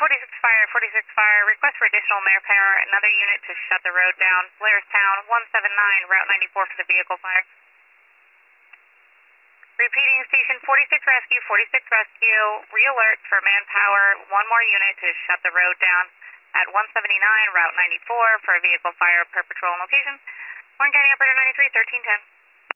46 Fire, request for additional manpower, another unit to shut the road down. Blairstown, 179, Route 94 for the vehicle fire. Repeating, Station 46 Rescue, re-alert for manpower, one more unit to shut the road down at 179, Route 94 for a vehicle fire per patrol location. Warren County Operator 93, 1310.